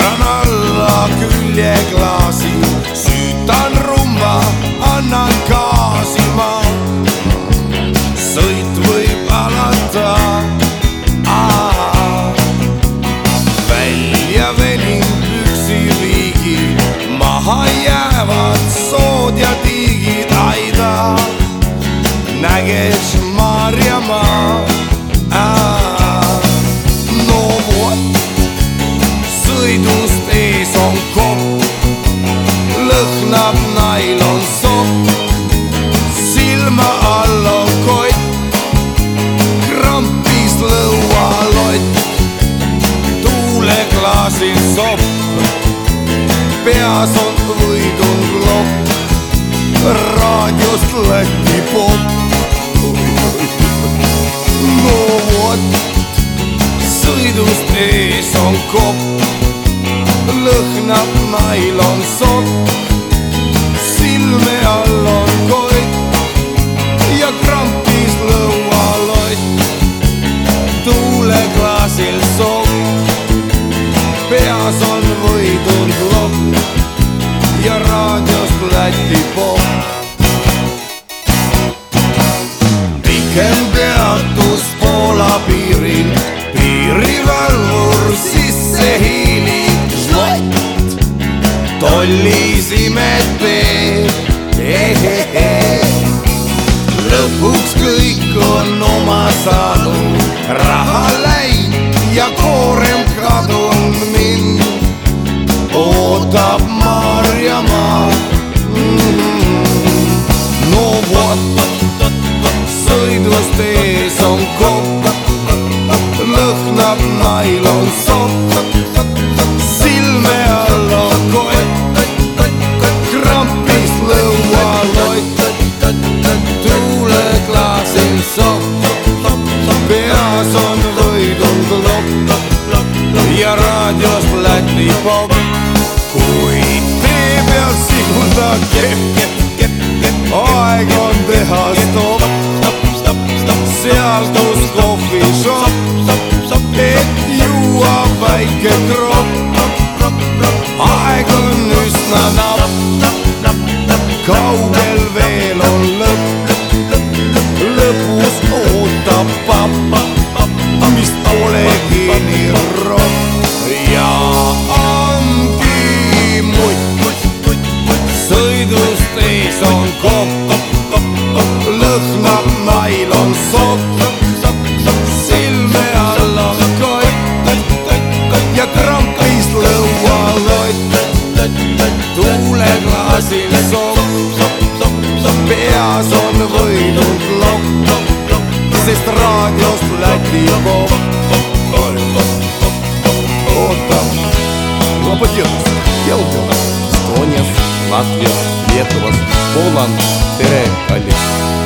hõõran alla küljeklaasi, süütan rumba, annan gaasi ma. Sõit võib alata, välja venin püksiliigi, maha jäävad sood ja tiigid, aida näges Maarjamaa. No vot, sõidust ees on kopp, lõhnab nailonsopp, silma all on kott, krampis lõualott, tuuleklaasil sopp, peas on võidund lopp, raadiost Läti popp. No vot, sõidust ees on kopp, lõhnab nailonsopp, silme all on kott ja krampis lõualott, tuuleklaasil sopp, peas on võidund lopp ja raadiost Läti popp. Pikem peatus Poola piiril, piirivalvur sisse hiilib, žlott, tollisimed teeb, lõpuks kõik on oma saanud, raha läinud ja koorem kadunud, mind ootab Maarjamaa. No vot, sõidust ees on kopp, lõhnab nailonsopp, silme all on kott, krampis lõualott, tuuleklaasil sopp, peas on võidund lopp ja raadiost Läti popp. Kui tee peal sihulda kepp, aeg on teha stopp, seal kus kohvishop, et juua väike kropp. Aeg on üsna napp, kaugel veel on lõpp, lõpus ootab papp, mis polegi nii ropp. Ja ongi mutt, sõidust ees on kopp, lõhnab nailonsopp, silme all on kott ja krampis lõualott, tuuleklaasil sopp, peas on võidund lopp, sest raadiost Läti popp. Ootab, Lopatjõus, Jelgava, Estonias, Latvias, Lietuvas, Pooland, tere, kallis!